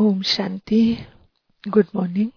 ઓમ શાંતિ. Good morning.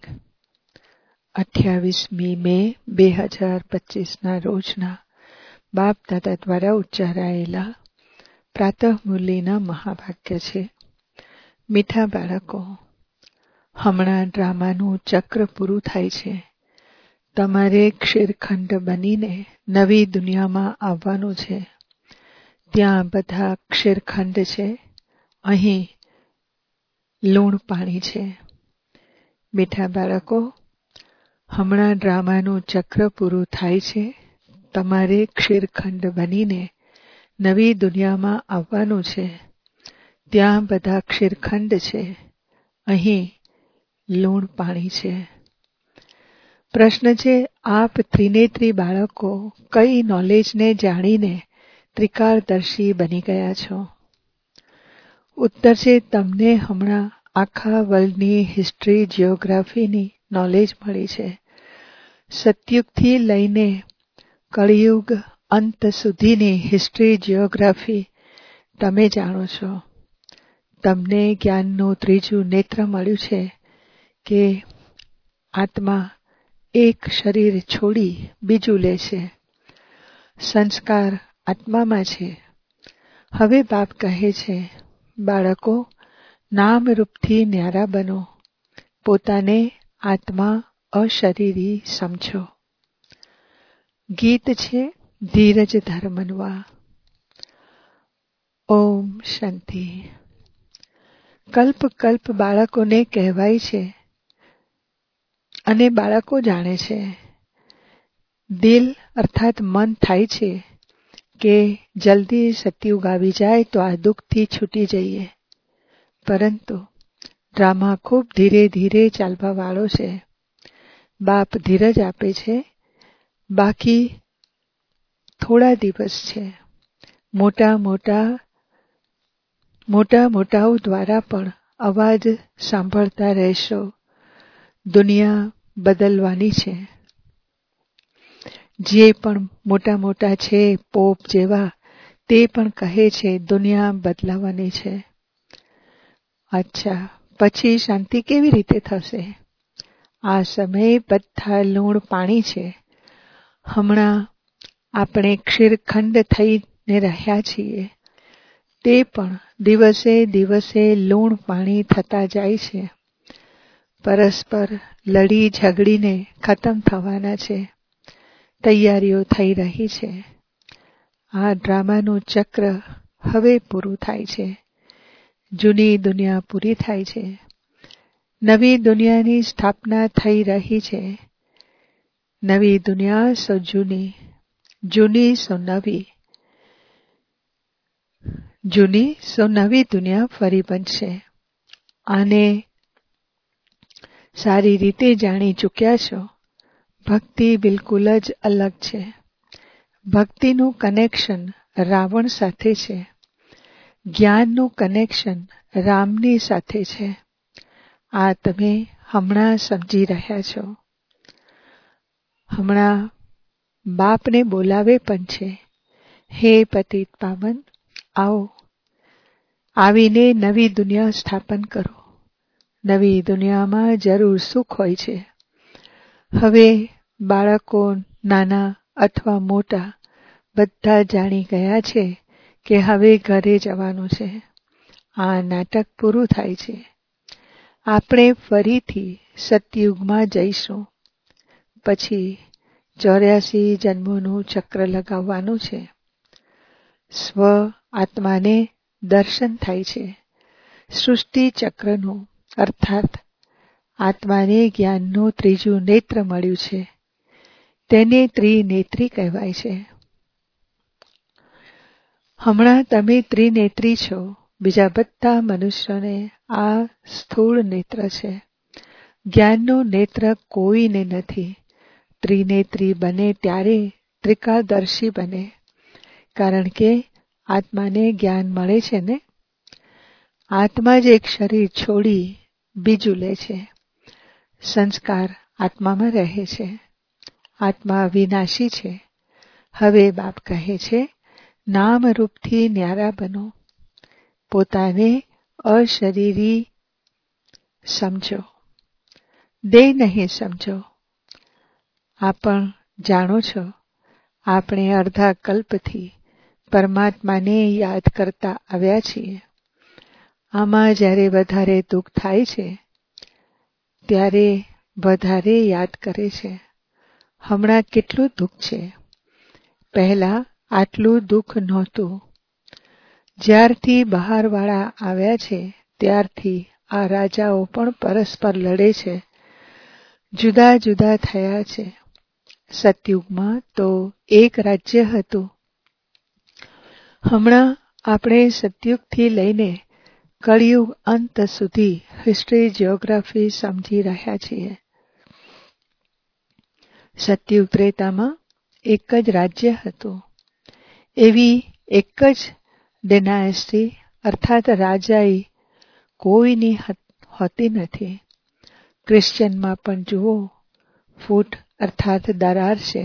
28મી મે 2025ના રોજના બાપ દાદા દ્વારા ઉચ્ચારાયેલા પ્રાતઃ મુરલીના મહાવાક્ય છે. મીઠા બાળકો, હમણાં ડ્રામાનું ચક્ર પૂરું થાય છે. તમારે ક્ષીરખંડ બનીને નવી દુનિયામાં આવવાનું છે. ત્યાં બધા ક્ષીરખંડ છે, અહીં લૂણ પાણી છે. મીઠા બાળકો, હમણાં ડ્રામાનું ચક્ર પૂરું થાય છે. તમારે ક્ષીરખંડ બનીને નવી દુનિયામાં આવવાનું છે. ત્યાં બધા ક્ષીરખંડ છે, અહીં લૂણ પાણી છે. પ્રશ્ન છે, આપ ત્રિનેત્રી બાળકો કઈ નોલેજને જાણીને ત્રિકાળદર્શી બની ગયા છો? ઉત્તર છે, તમને હમણાં આખા વર્લ્ડની હિસ્ટ્રી, જિયોગ્રાફીની નોલેજ મળી છે. સતયુગથી લઈને કળિયુગ અંત સુધીની હિસ્ટ્રી, જિયોગ્રાફી તમે જાણો છો. તમને જ્ઞાનનું ત્રીજું નેત્ર મળ્યું છે કે આત્મા એક શરીર છોડી બીજું લે છે. સંસ્કાર આત્મામાં છે. હવે બાપ કહે છે, બાળકો, નામરૂપથી ન્યારા બનો. પોતાને આત્મા અશરીરી સમજો. ગીત છે, ધીરજ ધર્મનવા. ઓમ શાંતિ. કલ્પ કલ્પ બાળકોને કહેવાય છે અને બાળકો જાણે છે. દિલ અર્થાત મન થાય છે કે જલ્દી સતયુગ આવી જાય તો આ દુઃખથી છૂટી જઈએ. પરંતુ ડ્રામા ખૂબ ધીરે ધીરે ચાલવા વાળો છે. બાપ ધીરજ આપે છે. બાકી થોડા દિવસ છે. મોટાઓ દ્વારા પણ અવાજ સાંભળતા રહેશો. દુનિયા બદલવાની છે. જે પણ મોટા છે, પોપ જેવા, તે પણ કહે છે દુનિયા બદલાવાની છે. અચ્છા, પછી શાંતિ કેવી રીતે થશે? આ સમયે બધા લૂણ પાણી છે. હમણાં આપણે ક્ષીરખંડ થઈને રહ્યા છીએ. તે પણ દિવસે દિવસે લૂણ પાણી થતા જાય છે. પરસ્પર લડી ઝઘડીને ખતમ થવાના છે. તૈયારીઓ થઈ રહી છે. આ ડ્રામાનું ચક્ર હવે પૂરું થાય છે. જૂની દુનિયા પૂરી થાય છે. નવી દુનિયાની સ્થાપના થઈ રહી છે. નવી દુનિયા સો જૂની, જૂની સો નવી, જૂની સો નવી દુનિયા ફરી બનશે. આને સારી રીતે જાણી ચૂક્યા છો. ભક્તિ બિલકુલ જ અલગ છે. ભક્તિનું કનેક્શન રાવણ સાથે છે. જ્ઞાનનું કનેક્શન રામની સાથે છે. આ તમે હમણાં સમજી રહ્યા છો. હમણાં બાપને બોલાવે પણ છે, હે પતિત પાવન, આવો. આવીને નવી દુનિયા સ્થાપન કરો. નવી દુનિયામાં જરૂર સુખ હોય છે. હવે બાળકો નાના અથવા મોટા બધા જાણી ગયા છે કે હવે ઘરે જવાનું છે. આ નાટક પૂરું થાય છે. આપણે ફરીથી સતયુગમાં જઈશું. પછી 84 જન્મોનું ચક્ર લગાવવાનું છે. સ્વ આત્માને દર્શન થાય છે. સૃષ્ટિ ચક્રનું અર્થાત આત્માને જ્ઞાનનું ત્રીજું નેત્ર મળ્યું છે. તેને ત્રિનેત્રી કહેવાય છે. હમણાં તમે ત્રિનેત્રી છો. બીજા બધા મનુષ્યોને આ સ્થૂળ નેત્ર છે. જ્ઞાનનું નેત્ર કોઈને નથી. ત્રિનેત્રી બને ત્યારે ત્રિકાળદર્શી બને. કારણ કે આત્માને જ્ઞાન મળે છે ને. આત્મા જ એક શરીર છોડી બીજું લે છે. સંસ્કાર આત્મામાં રહે છે. આત્મા વિનાશી છે. હવે બાપ કહે છે, નામરૂપથી ન્યારા બનો. પોતાને અશરીરી સમજો, દેહ નહીં સમજો. આ પણ જાણો છો, આપણે અડધા કલ્પથી પરમાત્માને યાદ કરતા આવ્યા છીએ. આમાં જ્યારે વધારે દુઃખ થાય છે ત્યારે વધારે યાદ કરે છે. હમણાં કેટલું દુઃખ છે, પહેલા આટલું દુઃખ નહોતું. જ્યારથી બહારવાળા આવ્યા છે ત્યારથી આ રાજાઓ પણ પરસ્પર લડે છે, જુદા જુદા થયા છે. સતયુગમાં તો એક રાજ્ય હતું. હમણાં આપણે સતયુગથી લઈને કળિયુગ અંત સુધી હિસ્ટ્રી જીઓગ્રાફી સમજી રહ્યા છીએ. સતયુગ ત્રેતામાં એક જ રાજ્ય હતું. એવી એક જ ડિનાયસ્ટી અર્થાત રાજાઈ કોઈની હોતી નથી. ક્રિશ્ચિયનમાં પણ જુઓ, ફૂટ અર્થાત દરાર છે.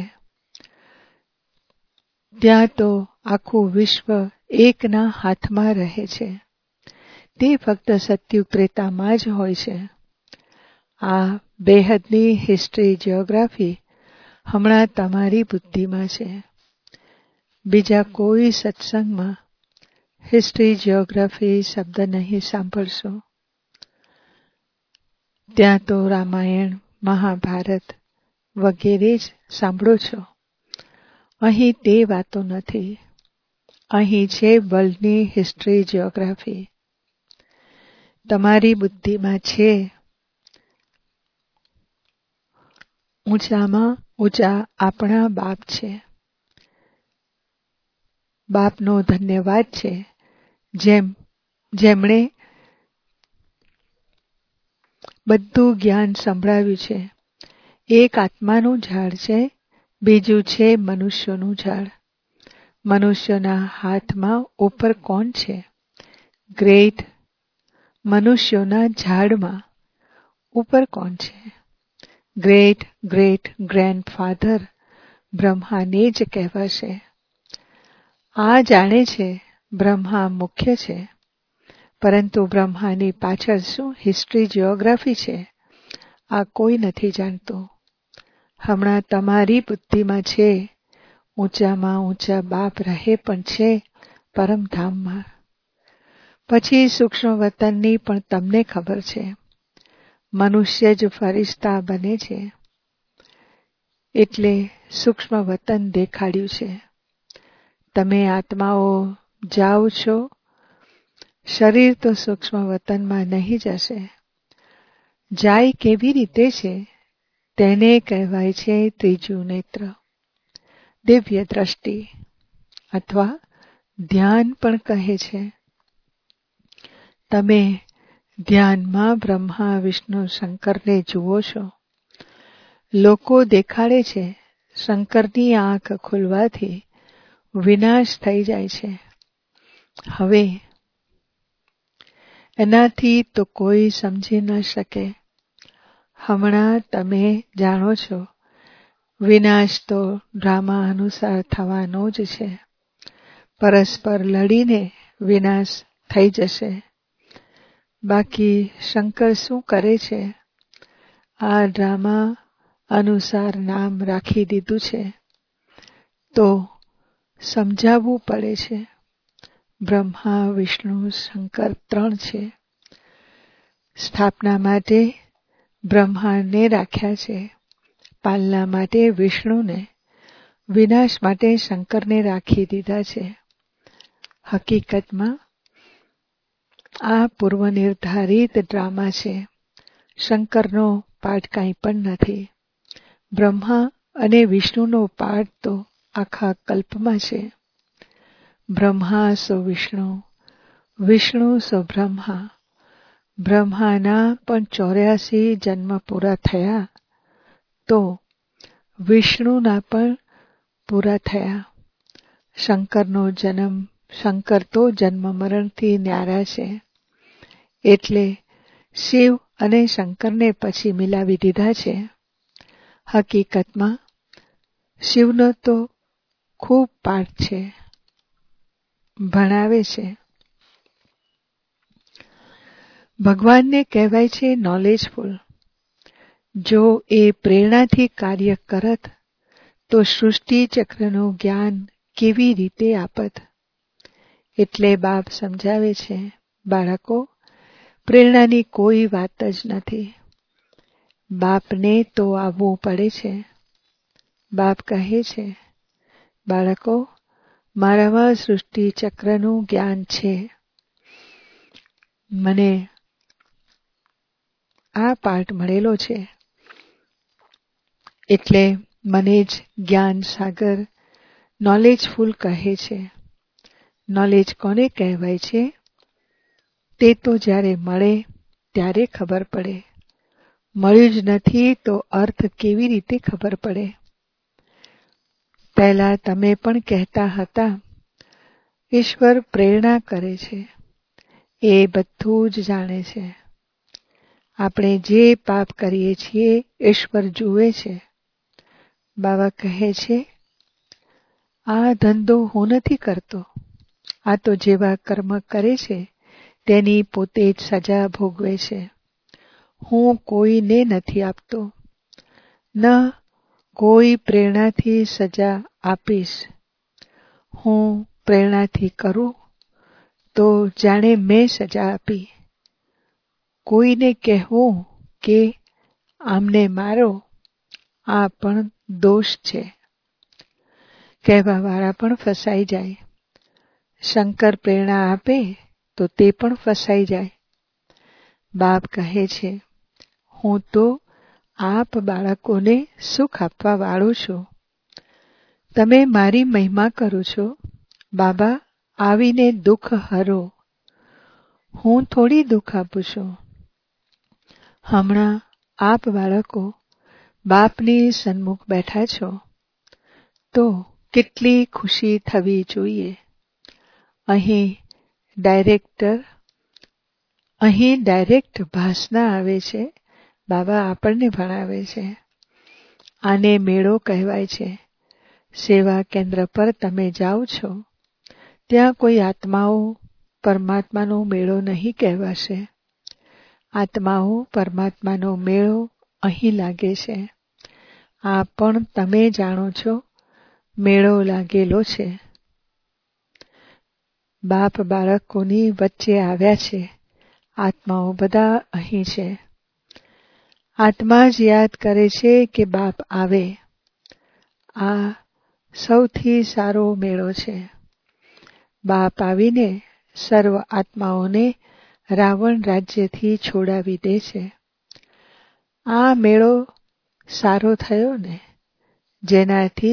ત્યાં તો આખું વિશ્વ એકના હાથમાં રહે છે. તે ફક્ત સતયુગ ત્રેતામાં જ હોય છે. આ બેહદની હિસ્ટ્રી જીઓગ્રાફી હમણાં તમારી બુદ્ધિમાં છે. બીજા કોઈ સત્સંગમાં હિસ્ટ્રી જીઓગ્રાફી શબ્દ નહીં સાંભળશો. ત્યાં તો રામાયણ, મહાભારત વગેરે જ સાંભળો છો. અહીં તે વાતો નથી. અહીં છે વર્લ્ડની હિસ્ટ્રી જીઓગ્રાફી. તમારી બુદ્ધિમાં છે. ઊંચામાં ઊંચા આપણા બાપ છે. બાપનો ધન્યવાદ છે જેમણે બધું જ્ઞાન સંભળાવ્યું છે. એક આત્માનું ઝાડ છે, બીજું છે મનુષ્યોનું ઝાડ. મનુષ્યોના હાથમાં ઉપર કોણ છે? ગ્રેટ. મનુષ્યોના ઝાડમાં ઉપર કોણ છે? ગ્રેટ ગ્રેટ ગ્રેન્ડફાધર બ્રહ્માને જ કહેવાશે. આ જાણે છે બ્રહ્મા મુખ્ય છે, પરંતુ બ્રહ્માની પાછળ શું હિસ્ટ્રી જીઓગ્રાફી છે આ કોઈ નથી જાણતું. હમણાં તમારી બુદ્ધિમાં છે ઊંચામાં ઊંચા બાપ રહે પણ છે પરમધામમાં. પછી સૂક્ષ્મ વતનની પણ તમને ખબર છે. મનુષ્ય જ ફરિશ્તા બને છે એટલે સૂક્ષ્મ વતન દેખાડ્યું છે. તમે આત્માઓ જાઓ છો, શરીર તો સૂક્ષ્મ વતનમાં નહીં જશે. જાય કેવી રીતે છે તેને કહેવાય છે ત્રીજું નેત્ર, દિવ્ય દ્રષ્ટિ અથવા ધ્યાન પણ કહે છે. તમે ધ્યાનમાં બ્રહ્મા વિષ્ણુ શંકરને જુઓ છો. લોકો દેખાડે છે શંકરની આંખ ખુલવાથી વિનાશ થઈ જાય છે. હવે એનાથી તો કોઈ સમજી ન શકે. હમણાં તમે જાણો છો વિનાશ તો ડ્રામા અનુસાર થવાનો જ છે. પરસ્પર લડીને વિનાશ થઈ જશે. બાકી શંકર શું કરે છે? આ ડ્રામા અનુસાર નામ રાખી દીધું છે તો સમજાવવું પડે છે. બ્રહ્મા વિષ્ણુ શંકર 3 છે. સ્થાપના માટે બ્રહ્માને રાખ્યા છે, પાલના માટે વિષ્ણુને, વિનાશ માટે શંકરને રાખી દીધા છે. હકીકતમાં આ પૂર્વ નિર્ધારિત ડ્રામા છે. શંકરનો પાઠ કંઈ પણ નથી. બ્રહ્મા અને વિષ્ણુનો પાઠ તો આખા કલ્પમાં છે. બ્રહ્મા સો વિષ્ણુ, વિષ્ણુ સો બ્રહ્મા. બ્રહ્માના પણ 84 જન્મ પૂરા થયા તો વિષ્ણુના પણ પૂરા થયા. શંકર તો જન્મ મરણથી ન્યારા છે. એટલે શિવ અને શંકરને પછી મિલાવી દીધા છે. હકીકતમાં શિવનો તો ખૂબ પાઠ છે, ભણાવે છે. ભગવાનને કહેવાય છે નોલેજફુલ. જો એ પ્રેરણાથી કાર્ય કરત તો સૃષ્ટિ ચક્રનું જ્ઞાન કેવી રીતે આપત. એટલે બાપ સમજાવે છે, બાળકો, પ્રેરણાની કોઈ વાત જ નથી. બાપને તો આવવું પડે છે. બાપ કહે છે, બાળકો, મારામાં સૃષ્ટિ ચક્રનું જ્ઞાન છે. મને આ પાઠ મળેલો છે, એટલે મને જ જ્ઞાન સાગર નોલેજફુલ કહે છે. નોલેજ કોને કહેવાય છે તે તો જ્યારે મળે ત્યારે ખબર પડે. મળ્યું જ નથી તો અર્થ કેવી રીતે ખબર પડે. પહેલા તમે પણ કહેતા હતા, ઈશ્વર પ્રેરણા કરે છે, એ બધું જ જાણે છે. આપણે જે પાપ કરીએ છીએ ઈશ્વર જુએ છે. બાબા કહે છે, આ ધંધો હું નથી કરતો. આ તો જેવા કર્મ કરે છે તેની પોતે જ સજા ભોગવે છે. હું કોઈને નથી આપતો, ન કોઈ પ્રેરણાથી સજા આપીશ. હું પ્રેરણાથી કરું તો જાણે મેં સજા આપી. કોઈને કહેવું કે આમને મારો, આ પણ દોષ છે. કહેવાવાળા પણ ફસાઈ જાય. શંકર પ્રેરણા આપે તો તે પણ ફસાઈ જાય. બાપ કહે છે, હું તો આપ બાળકોને સુખ આપવા વાળો છું. તમે મારી મહિમા કરો છો. બાબા આવીને દુઃખ હરો. હું થોડી દુઃખ આપું છું. હમણાં આપ બાળકો બાપની સન્મુખ બેઠા છો તો કેટલી ખુશી થવી જોઈએ. અહીં ડાયરેક્ટ ભાસના આવે છે. બાબા આપણને ભણાવે છે. આને મેળો કહેવાય છે. સેવા કેન્દ્ર પર તમે જાઓ છો, ત્યાં કોઈ આત્માઓ પરમાત્માનો મેળો નહીં કહેવાશે. આત્માઓ પરમાત્માનો મેળો અહીં લાગે છે. આ પણ તમે જાણો છો, મેળો લાગેલો છે. બાપ બાળકોની વચ્ચે આવ્યા છે. આત્માઓ બધા અહીં છે. આત્મા જ યાદ કરે છે કે બાપ આવે. આ સૌથી સારો મેળો છે. બાપ આવીને સર્વ આત્માઓને રાવણ રાજ્યથી છોડાવી દે છે. આ મેળો સારો થયો ને, જેનાથી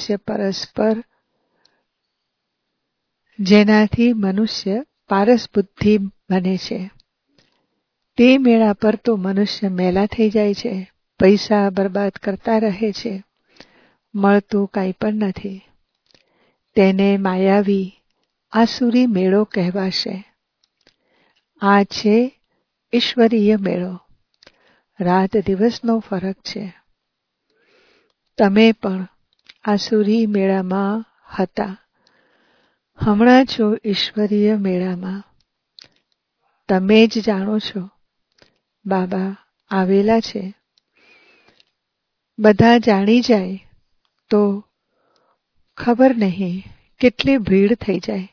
મનુષ્ય પારસ બુદ્ધિ બને છે. તે મેળા પર તો મનુષ્ય મેલા થઈ જાય છે. પૈસા બરબાદ કરતા રહે છે. મળતું કાંઈ પણ નથી. તેને માયાવી આસુરી મેળો કહેવાશે. આ છે ઈશ્વરીય મેળો. રાત દિવસનો ફરક છે. તમે પણ આસુરી મેળામાં હતા. હમણાં છો ઈશ્વરીય મેળામાં. તમે જ જાણો છો. બાબા આવેલા છે. બધા જાણી જાય તો ખબર નહીં કેટલી ભીડ થઈ જાય.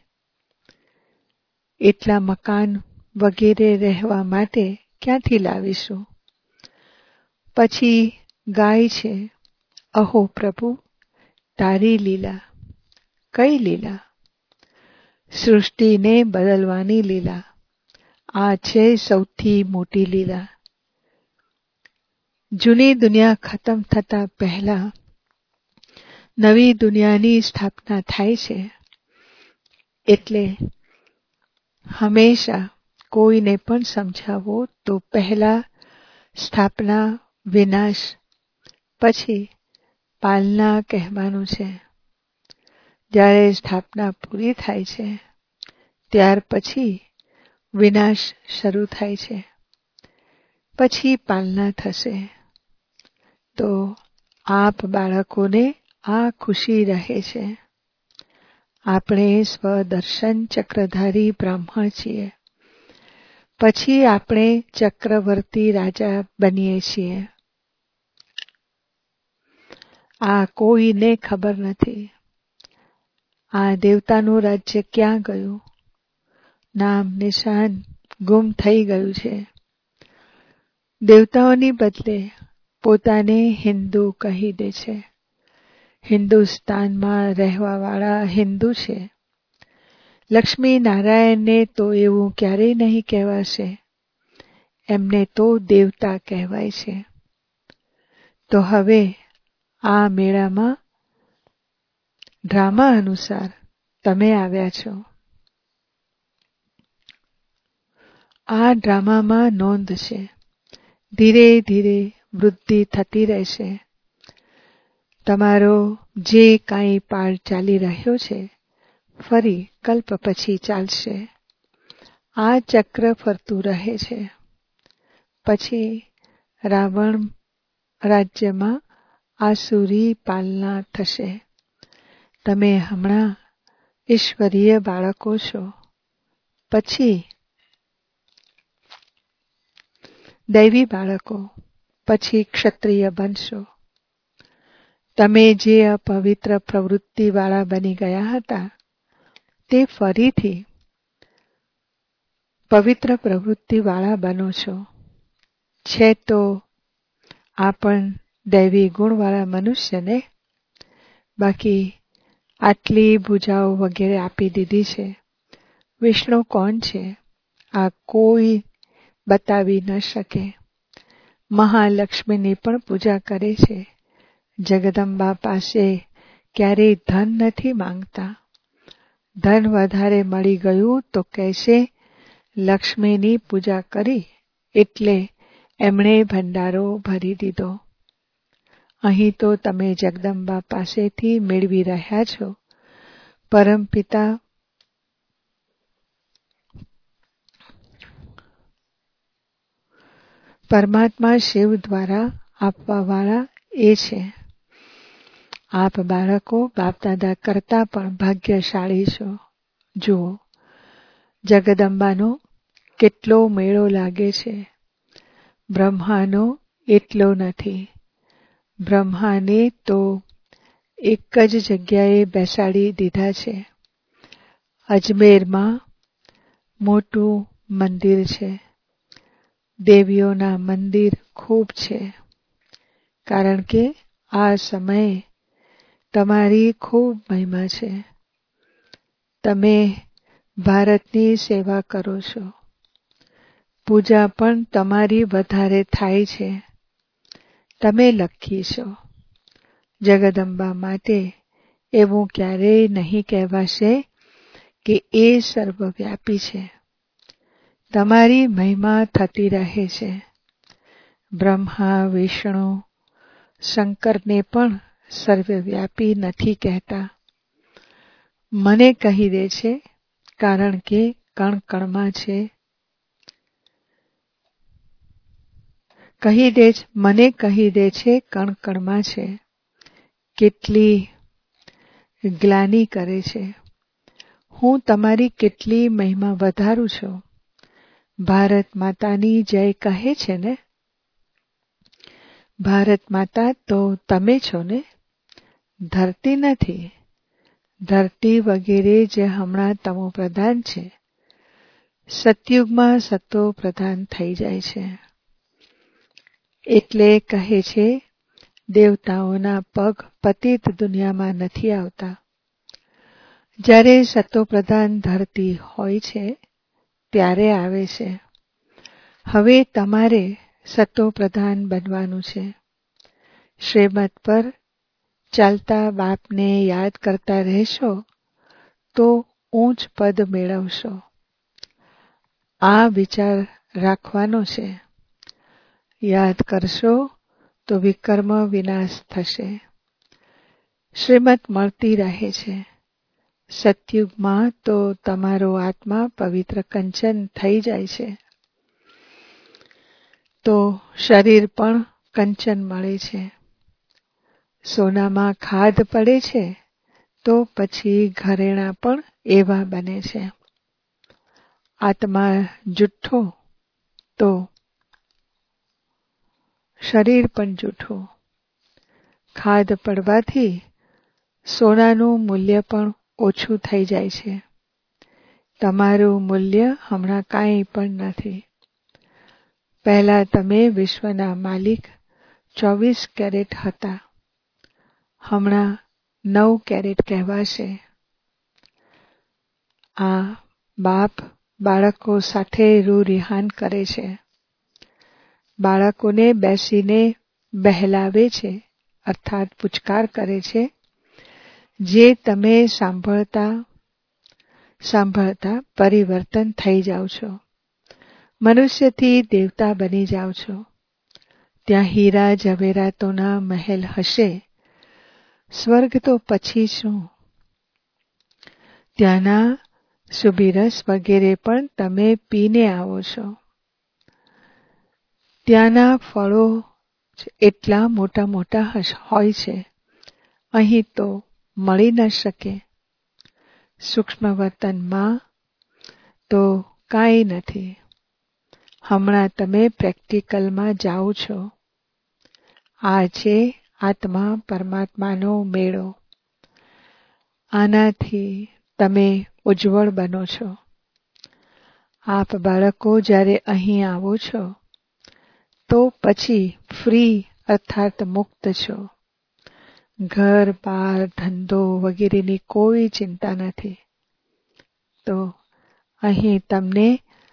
એટલા મકાન વગેરે રહેવા માટે ક્યાંથી લાવીશું? પછી ગાય છે, અહો પ્રભુ, તારી લીલા. કઈ લીલા? સૃષ્ટિને બદલવાની લીલા. આ છે સૌથી મોટી લીલા. જૂની દુનિયા ખતમ થતા પહેલા નવી દુનિયાની સ્થાપના થાય છે. એટલે હંમેશા કોઈને પણ સમજાવો તો પહેલા સ્થાપના, વિનાશ, પછી પાલના કહેવાનું છે. જ્યારે સ્થાપના પૂરી થાય છે ત્યાર પછી વિનાશ શરૂ થાય છે. પછી પાલના થશે. તો આપ બાળકોને આ ખુશી રહે છે. આપણે સ્વદર્શન ચક્રધારી બ્રાહ્મણ છીએ. પછી આપણે ચક્રવર્તી રાજા બનીએ છીએ. આ કોઈને ખબર નથી. આ દેવતાનું રાજ્ય ક્યાં ગયું? નામ નિશાન ગુમ થઈ ગયું છે. દેવતાઓની બદલે પોતાને હિન્દુ કહી દે છે. હિન્દુસ્તાનમાં રહેવાવાળા હિન્દુ છે. લક્ષ્મી નારાયણને તો એવું ક્યારેય નહીં કહેવાશે. એમને તો દેવતા કહેવાય છે. તો હવે આ મેળામાં ડ્રામા અનુસાર તમે આવ્યા છો. આ ડ્રામામાં નોંધ છે. ધીરે ધીરે વૃદ્ધિ થતી રહેશે. તમારો જે કાંઈ પાઠ ચાલી રહ્યો છે ફરી કલ્પ પછી ચાલશે. આ ચક્ર ફરતું રહે છે. પછી રાવણ રાજ્યમાં આસુરી પાલના થશે. તમે હમણાં ઈશ્વરીય બાળકો છો. પછી દૈવી બાળકો, પછી ક્ષત્રિય બનશો. તમે જે અપવિત્ર પ્રવૃત્તિવાળા બની ગયા હતા તે ફરીથી પવિત્ર પ્રવૃત્તિવાળા બનો છો. છે તો આ પણ દૈવી ગુણવાળા મનુષ્ય ને. બાકી આટલી ભૂજાઓ વગેરે આપી દીધી છે. વિષ્ણુ કોણ છે આ કોઈ બતાવી ન શકે. મહાલક્ષ્મીની પણ પૂજા કરે છે. જગદંબા પાસે ક્યારેય ધન નથી માંગતા. ધન વધારે મળી ગયું તો કહેશે લક્ષ્મીની પૂજા કરી એટલે એમણે ભંડારો ભરી દીધો. અહીં તો તમે જગદંબા પાસેથી મેળવી રહ્યા છો. પરમપિતા પરમાત્મા શિવ દ્વારા આપવાવાળા એ છે. આપ બાળકો બાપદાદા કરતા પણ ભાગ્યશાળી છો. જુઓ, જગદંબાનો કેટલો મેળો લાગે છે. બ્રહ્માનો એટલો નથી. બ્રહ્માને તો એક જ જગ્યાએ બેસાડી દીધા છે. અજમેરમાં મોટું મંદિર છે. દેવીઓના મંદિર ખૂબ છે. કારણ કે આ સમયે તમારી ખૂબ મહિમા છે. તમે ભારતની સેવા કરો છો. પૂજા પણ તમારી વધારે થાય છે. તમે લક્કી છો. જગદંબા માટે એવું ક્યારેય નહીં કહેવાશે કે એ સર્વવ્યાપી છે. તમારી મહિમા થતી રહે છે. બ્રહ્મા, વિષ્ણુ, શંકરને પણ સર્વવ્યાપી નથી કહેતા. મને કહી દે છે કારણ કે કણ કણમાં છે. મને કહી દે છે કણ કણમાં છે. કેટલી ગ્લાનિ કરે છે. હું તમારી કેટલી મહિમા વધારું છું. ભારત માતાની જય કહે છે ને. ભારત માતા તો તમે છો ને. ધરતી નથી. ધરતી વગેરે જે હમણાં તમો પ્રધાન છે સતયુગમાં સતો પ્રધાન થઈ જાય છે. એટલે કહે છે દેવતાઓના પગ પતિત દુનિયામાં નથી આવતા. જ્યારે સતો પ્રધાન ધરતી હોય છે ત્યારે આવે છે. હવે તમારે સતો પ્રધાન બનવાનું છે. શ્રીમત પર ચાલતા બાપને યાદ કરતા રહેશો તો ઊંચ પદ મેળવશો. આ વિચાર રાખવાનો છે. યાદ કરશો તો વિકર્મ વિનાશ થશે. શ્રીમત મળતી રહે છે. સતયુગમાં તો તમારો આત્મા પવિત્ર કંચન થઈ જાય છે. તો શરીર પણ કંચન મળે છે. સોનામાં ખાદ પડે છે તો પછી ઘરેણાં પણ એવા બને છે. આત્મા જુઠ્ઠો તો શરીર પણ જૂઠું. ખાધ પડવાથી સોનાનું મૂલ્ય પણ ઓછું થઈ જાય છે. તમારું મૂલ્ય હમણાં કાંઈ પણ નથી. પહેલા તમે વિશ્વના માલિક 24 કેરેટ હતા. હમણાં 9 કેરેટ કહેવાશે. આ બાપ બાળકો સાથે રૂરિહાન કરે છે. બાળકોને બેસીને બહેલાવે છે, અર્થાત પુચકાર કરે છે. જે તમે સાંભળતા પરિવર્તન થઈ જાઓ છો. મનુષ્યથી દેવતા બની જાઓ છો. ત્યાં હીરા જવેરાતોના મહેલ હશે. સ્વર્ગ તો પછી શું? ત્યાંના સુબીરસ વગેરે પણ તમે પીને આવો છો. ત્યાંના ફળો એટલા મોટા મોટા હોય છે. અહીં તો મળી ન શકે. સૂક્ષ્મ વતનમાં તો કાંઈ નથી. હમણાં તમે પ્રેક્ટિકલમાં જાઓ છો. આ છે આત્મા પરમાત્માનો મેળો. આનાથી તમે ઉજ્જવળ બનો છો. આપ બાળકો જ્યારે અહીં આવો છો તો પછી ફ્રી અર્થાત મુક્ત છો. ઘર બાર ધંધો વગેરેની કોઈ ચિંતા નથી. તો અહીં તમને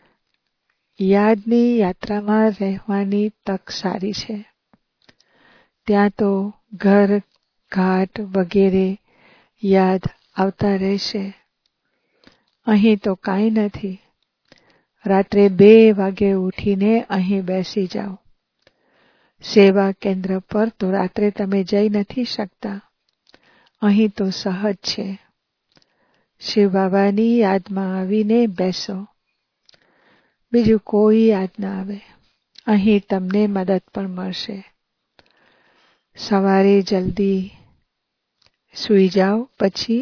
યાદની યાત્રામાં રહેવાની તક સારી છે. ત્યાં તો ઘર ઘાટ વગેરે યાદ આવતા રહેશે. અહીં તો કાંઈ નથી. રાત્રે 2 વાગે ઉઠીને અહીં બેસી જાઓ. સેવા કેન્દ્ર પર તો રાત્રે તમે જઈ નથી શકતા. અહીં તો સહજ છે. શિવ બાબાની યાદમાં આવીને બેસો. બીજું કોઈ યાદ ના આવે. અહીં તમને મદદ પણ મળશે. સવારે જલ્દી સૂઈ જાઓ, પછી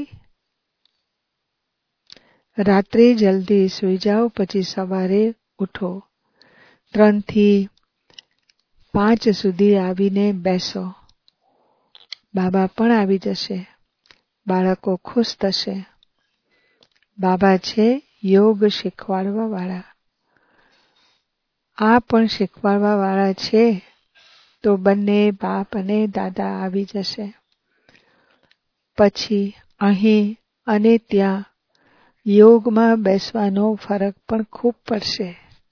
રાત્રે જલ્દી સૂઈ જાઓ, પછી સવારે ઉઠો. 3 થી 5 સુધી આવીને બેસો. બાબા પણ આવી જશે. બાળકો ખુશ થશે. બાબા છે યોગ શીખવાડવા વાળા. આ પણ શીખવાડવા વાળા છે. તો બંને બાપ અને દાદા આવી જશે. પછી અહીં અને ત્યાં યોગમાં બેસવાનો ફરક પણ ખૂબ પડશે.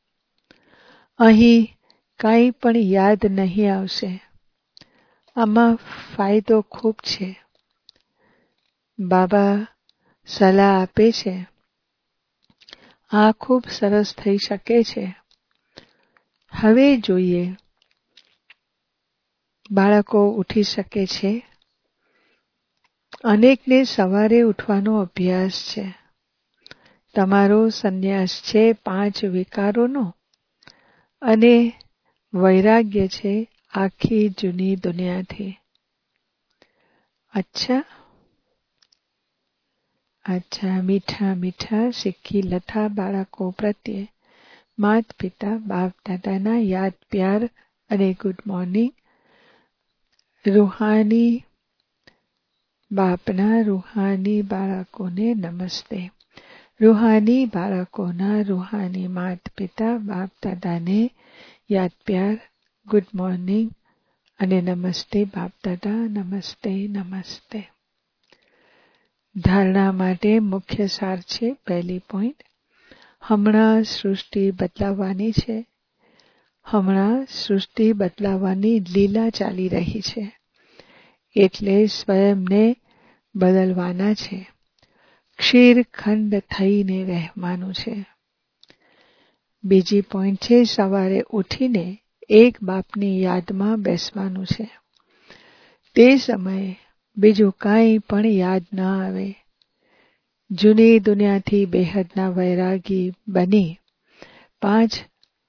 અહીં કાંઈ પણ યાદ નહીં આવશે. આમાં ફાયદો ખૂબ છે. બાબા સલાહ આપે છે. આ ખૂબ સરસ થઈ શકે છે. હવે જોઈએ. બાળકો ઉઠી શકે છે. અનેકને સવારે ઉઠવાનો અભ્યાસ છે. તમારો સંન્યાસ છે 5 વિકારોનો અને વૈરાગ્ય છે આખી જૂની દુનિયાથી. અચ્છા મીઠા મીઠા શીખી લથા બાળકો પ્રત્યે માત પિતા બાપ દાદાના યાદ પ્યાર અને ગુડ મોર્નિંગ. રૂહાની બાપના રૂહાની બાળકોને નમસ્તે. રૂહાની બાળકોના રૂહાની માત પિતા બાપ દાદાને યાદ પ્યાર, ગુડ મોર્નિંગ અને નમસ્તે બાપ દાદા. નમસ્તે નમસ્તે. ધારણા માટે મુખ્ય સાર છે. પહેલી પોઈન્ટ, હમણાં સૃષ્ટિ બદલાવાની છે. હમણાં સૃષ્ટિ બદલાવાની લીલા ચાલી રહી છે. એટલે સ્વયંને બદલવાના છે. ક્ષીરખંડ થઈને રહેવાનું છે. બીજી પોઈન્ટ છે, સવારે ઉઠીને એક બાપની યાદમાં બેસવાનું છે. તે સમયે બીજું કાંઈ પણ યાદ ન આવે. જૂની દુનિયાથી બેહદના વૈરાગી બની 5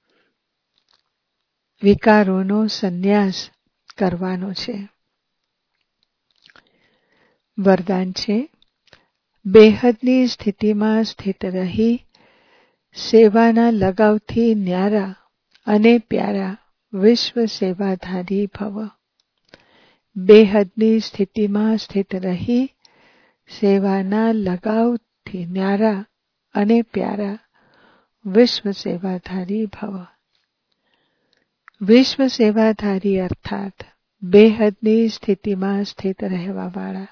વિકારોનો સંન્યાસ કરવાનો છે. વરદાન છે, બેહદની સ્થિતિમાં સ્થિત રહી સેવાના લગાવથી ન્યારા અને પ્યારા વિશ્વ સેવાધારી ભવ. બેહદની સ્થિતિમાં સ્થિત રહી સેવાના લગાવથી ન્યારા અને પ્યારા વિશ્વ સેવાધારી ભવ. વિશ્વ સેવાધારી અર્થાત બેહદની સ્થિતિમાં સ્થિત રહેવાવાળા.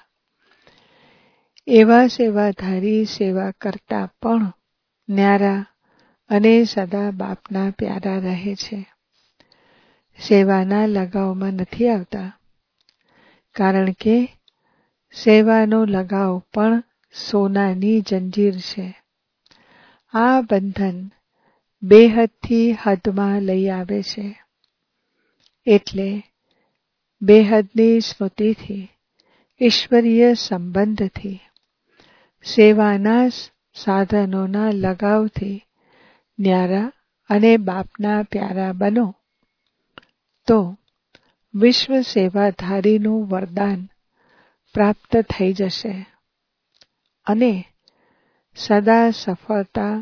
એવા સેવાધારી સેવા કરતા પણ ન્યારા અને સદા બાપના પ્યારા રહે છે. સેવાના લગાવમાં નથી આવતા, કારણ કે સેવાનો લગાવ પણ સોનાની જંજીર છે. આ બંધન બેહદથી હદમાં લઈ આવે છે. એટલે બેહદની સ્મૃતિથી, ઈશ્વરીય સંબંધથી, સેવાના સાધનોના લગાવથી ન્યારા અને બાપના પ્યારા બનો તો વિશ્વ સેવાધારીનું વરદાન પ્રાપ્ત થઈ જશે અને સદા સફળતા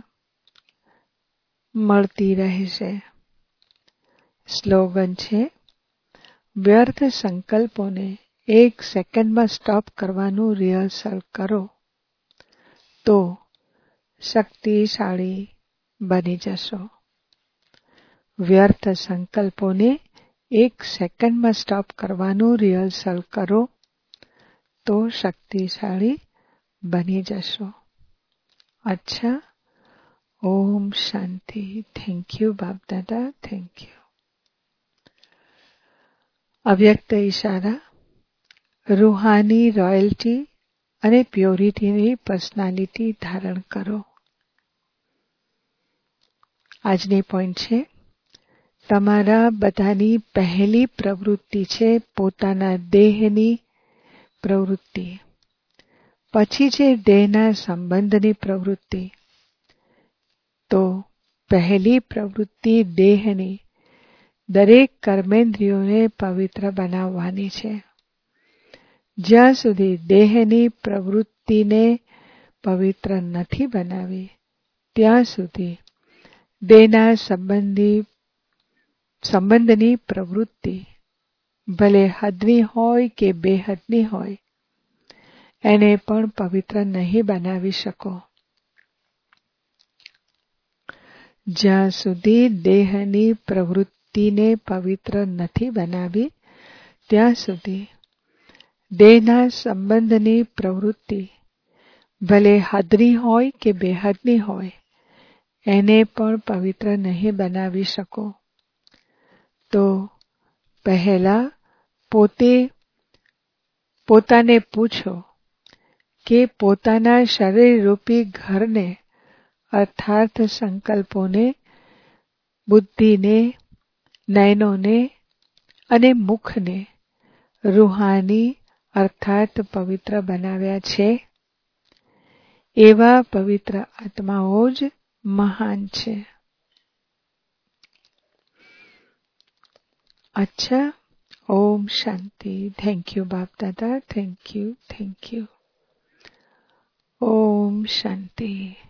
મળતી રહેશે. સ્લોગન છે, વ્યર્થ સંકલ્પોને 1 સેકન્ડમાં સ્ટોપ કરવાનું રિહર્સલ કરો તો શક્તિશાળી બની જશો. વ્યર્થ સંકલ્પોને 1 સેકન્ડમાં સ્ટોપ કરવાનું રિહર્સલ કરો તો શક્તિશાળી બની જશો. અચ્છા, ઓમ શાંતિ. Thank you Bap Dada, thank you. અવ્યક્ત ઈશારા, રૂહાની રોયલ્ટી અને પ્યોરિટીની પર્સનાલિટી ધારણ કરો. આજની પોઈન્ટ છે, તમારા બધાની પહેલી પ્રવૃત્તિ છે પોતાના દેહની પ્રવૃત્તિ, પછી છે દેહના સંબંધની પ્રવૃત્તિ. તો પહેલી પ્રવૃત્તિ દેહની દરેક કર્મેન્દ્રિયોને પવિત્ર બનાવવાની છે. જ્યાં સુધી દેહની પ્રવૃત્તિને પવિત્ર નથી બનાવી ત્યાં સુધી દેહના સંબંધની પ્રવૃત્તિ ભલે હદની હોય કે બેહદની હોય એને પણ પવિત્ર નહીં બનાવી શકો. જ્યાં સુધી દેહની પ્રવૃત્તિને પવિત્ર નથી બનાવી ત્યાં સુધી દેહના સંબંધની પ્રવૃત્તિ ભલે હદની હોય કે બેહદની હોય એને પણ પવિત્ર નહીં બનાવી શકો. તો પહેલા પોતાને પૂછો કે પોતાના શરીરરૂપી ઘરને અર્થાત સંકલ્પોને, બુદ્ધિને, નયનોને અને મુખને રૂહાની અર્થાત પવિત્ર બનાવ્યા છે. એવા પવિત્ર આત્માઓ જ મહાન છે. અચ્છા, ઓમ શાંતિ. Thank you Bap Dada, thank you, thank you. ઓમ શાંતિ.